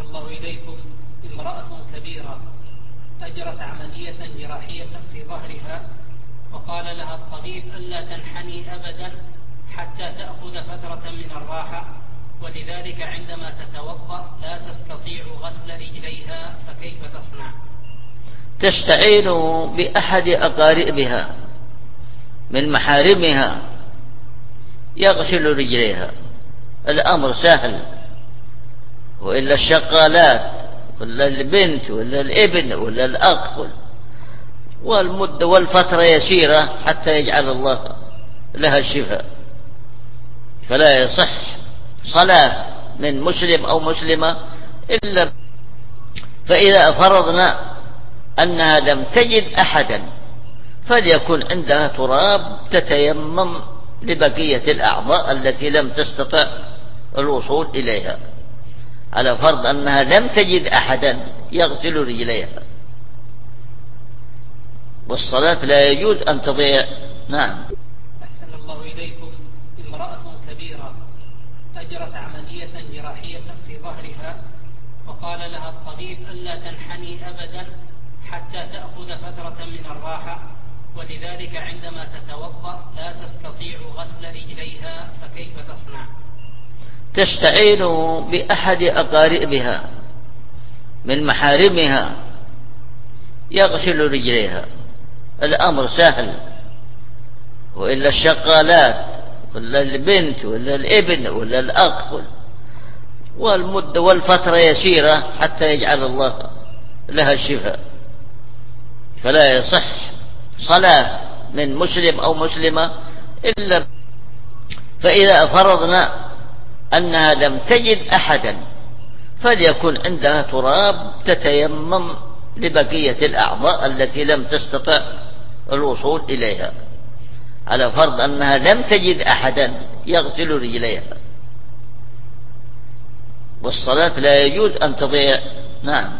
الله إليكم. امرأة كبيرة أجرت عملية جراحية في ظهرها، وقال لها الطبيب ألا تنحني أبدا حتى تأخذ فترة من الراحة، ولذلك عندما تتوضأ لا تستطيع غسل رجليها، فكيف تصنع؟ تستعين بأحد أقاربها من محارمها يغسل رجليها، الأمر سهل. وإلا الشقالات ولا البنت ولا الابن ولا الأخ، والمدة والفترة يسيرة حتى يجعل الله لها الشفاء. فلا يصح صلاة من مسلم أو مسلمة إلا فإذا فرضنا أنها لم تجد أحدا فليكن عندها تراب تتيمم لبقية الأعضاء التي لم تستطع الوصول إليها، على فرض أنها لم تجد أحدا يغسل رجليها، والصلاة لا يجوز أن تضيع. نعم. أحسن الله إليكم. امرأة كبيرة أجرت عملية جراحية في ظهرها، وقال لها الطبيب ألا تنحني أبدا حتى تأخذ فترة من الراحة، ولذلك عندما تتوضأ لا تستطيع غسل رجليها، فكيف تصنع؟ تستعين بأحد أقاربها من محارمها يغسل رجليها، الأمر سهل. وإلا الشقالات ولا البنت ولا الابن ولا الأخ، والمدة والفترة يسيرة حتى يجعل الله لها الشفاء. فلا يصح صلاة من مسلم أو مسلمة إلا فإذا فرضنا أنها لم تجد أحدا فليكن عندها تراب تتيمم لبقية الأعضاء التي لم تستطع الوصول إليها، على فرض أنها لم تجد أحدا يغسل رجليها، والصلاة لا يجوز أن تضيع. نعم.